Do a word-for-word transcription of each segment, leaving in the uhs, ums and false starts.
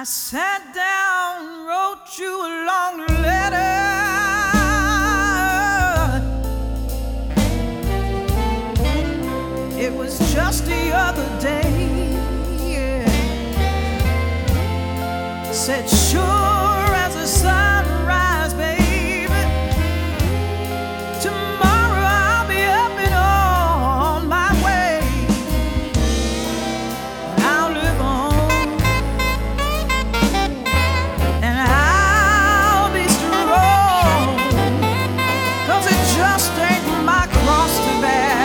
sat down, wrote you a long letter. It was just the other day, yeah. Said sure as a sunrise, baby, tomorrow I'll be up and on my way. I'll live on and I'll be strong, 'cause it just ain't my cross to bear.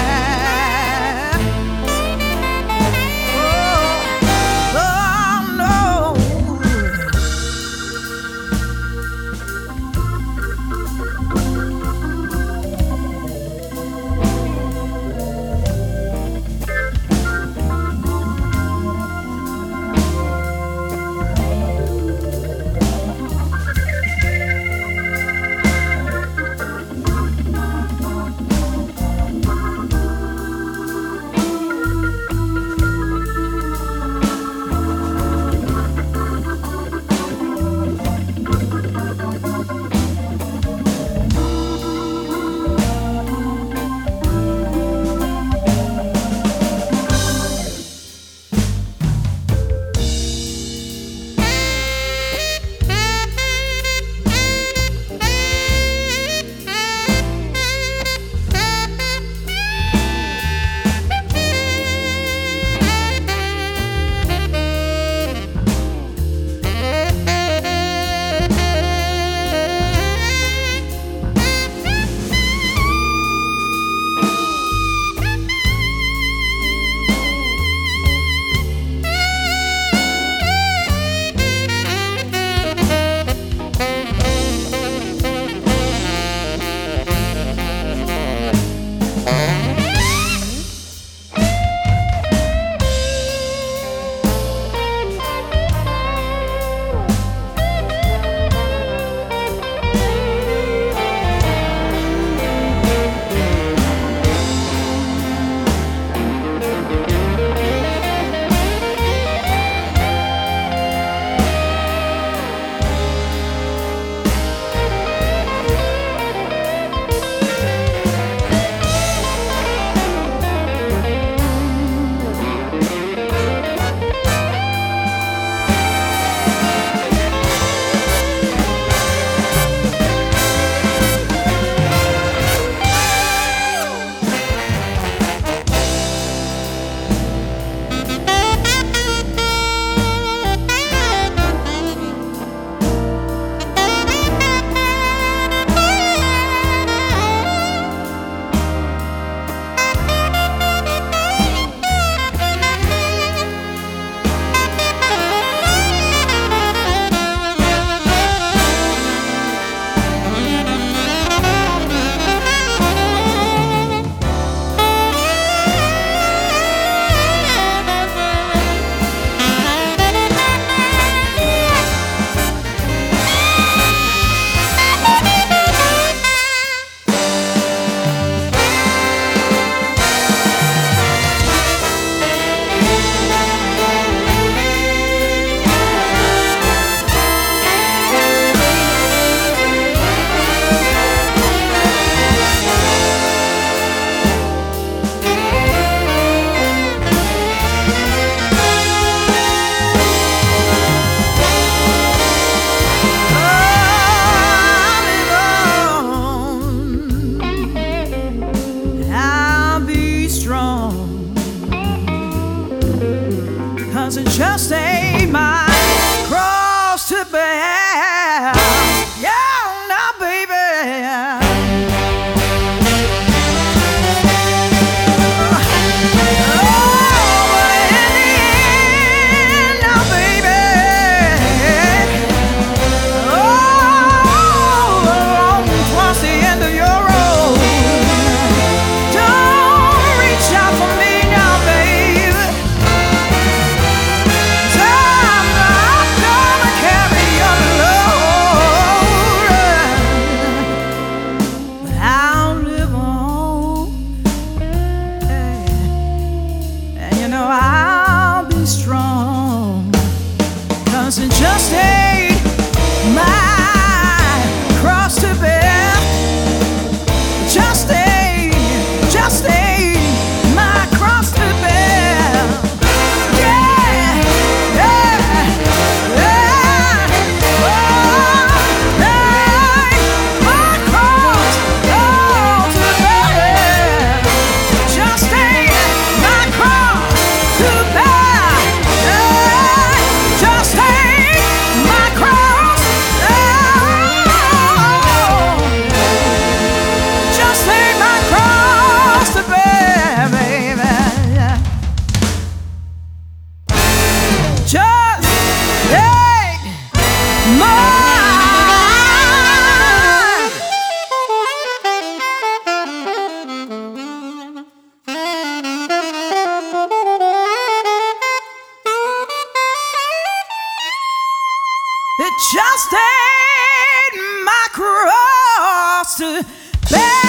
It just ain't my cross to bear. Yeah, now, baby. Time I'm gonna carry your love. 'cause it just ain't my cross to bear. Just ain't, just ain't my cross to bear. Yeah, yeah, yeah. Oh, ain't my cross, oh, to bear. Just ain't my cross to bear. Yeah, just ain't my cross. Oh, just ain't my cross to bear, baby. Just ain't mine. It just ain't my cross to bear.